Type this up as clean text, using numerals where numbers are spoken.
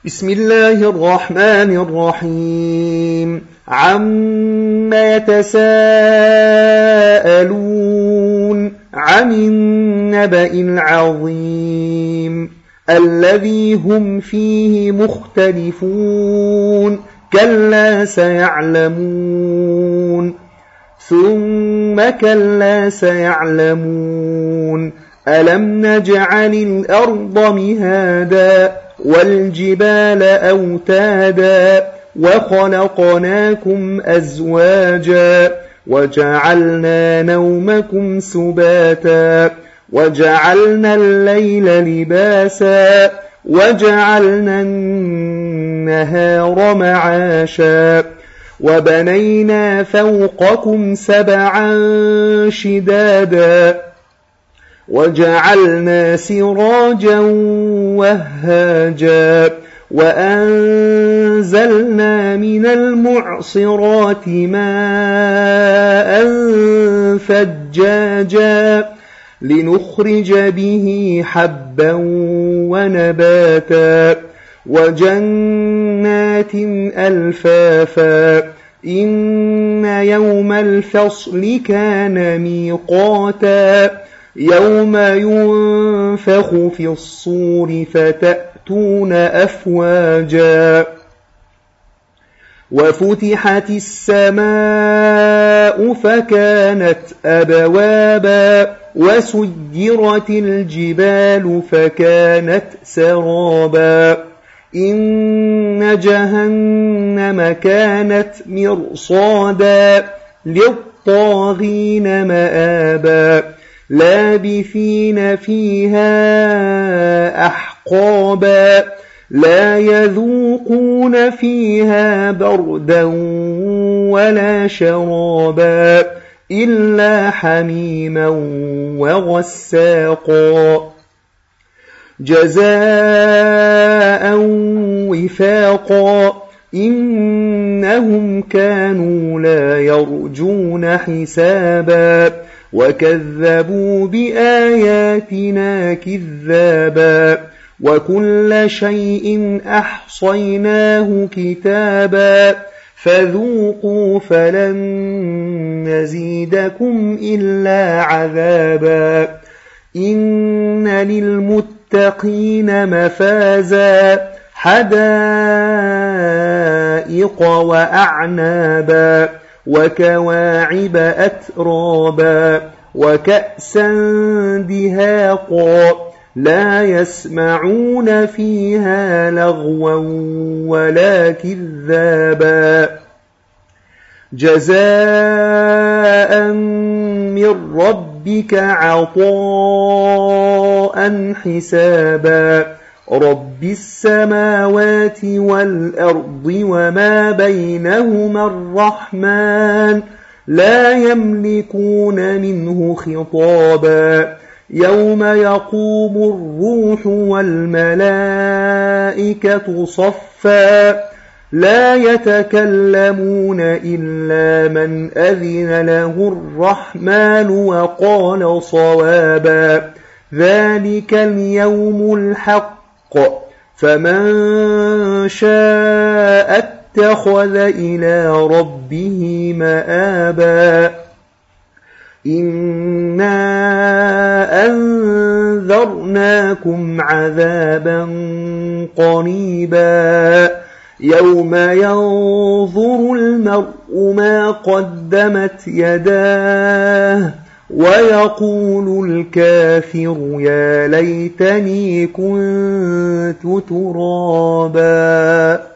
بسم الله الرحمن الرحيم عما يتساءلون عن النبأ العظيم الذي هم فيه مختلفون كلا سيعلمون ثم كلا سيعلمون ألم نجعل الأرض مهادا والجبال أوتادا وخلقناكم أزواجا وجعلنا نومكم سباتا وجعلنا الليل لباسا وجعلنا النهار معاشا وبنينا فوقكم سبعا شدادا وجعلنا سراجا وهاجا وأنزلنا من المعصرات ماء ثجاجا لنخرج به حبا ونباتا وجنات ألفافا إن يوم الفصل كان ميقاتا يوم ينفخ في الصور فتأتون أفواجا وفتحت السماء فكانت أبوابا وسيرت الجبال فكانت سرابا إن جهنم كانت مرصادا للطاغين مآبا لابثين فيها أحقابا لا يذوقون فيها بردا ولا شرابا إلا حميما وغساقا جزاء وفاقا إنهم كانوا لا يرجون حسابا وكذبوا بآياتنا كذابا وكل شيء أحصيناه كتابا فذوقوا فلن نزيدكم إلا عذابا إن للمتقين مفازا حدائق وأعنابا وكواعب أترابا وكأسا دهاقا لا يسمعون فيها لغوا ولا كذابا جزاء من ربك عطاء حسابا رب السماوات والأرض وما بينهما الرحمن لا يملكون منه خطابا يوم يقوم الروح والملائكة صفا لا يتكلمون إلا من أذن له الرحمن وقال صوابا ذلك اليوم الحق فمن شاء اتخذ إلى ربه مآبا إنا أنذرناكم عذابا قريبا يوم ينظر المرء ما قدمت يداه ويقول الكافر يا ليتني كنت ترابا.